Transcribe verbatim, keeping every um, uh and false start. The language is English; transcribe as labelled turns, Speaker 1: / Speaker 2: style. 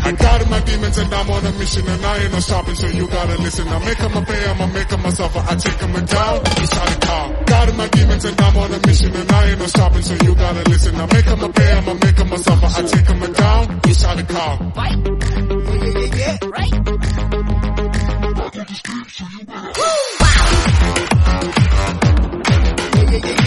Speaker 1: I got my demons and I'm on a mission and I ain't no stopping, so you gotta listen. I make 'em a pay, I'ma make 'em a suffer. I take 'em down, you shot a car. Got my demons and I'm on a mission and I ain't no stopping, so you gotta listen. I make 'em a pay, I'ma make 'em a suffer. I take 'em down, you shot a car.
Speaker 2: Right? Yeah, yeah, yeah, yeah. Right? Woo! Wow! Yeah, yeah, yeah.